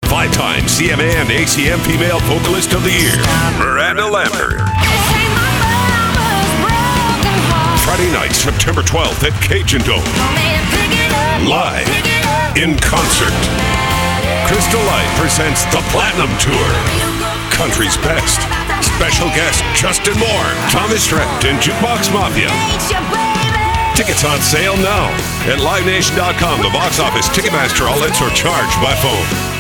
5-time CMA and ACM Female Vocalist of the Year, Miranda Lambert. Friday night, September 12th at Cajun Dome. Live in concert. Crystal Light presents the Platinum Tour. Country's Best. Special guest Justin Moore, Thomas Rhett, and Jukebox Mafia. Tickets on sale now at LiveNation.com, the box office, Ticketmaster outlets, or charged by phone.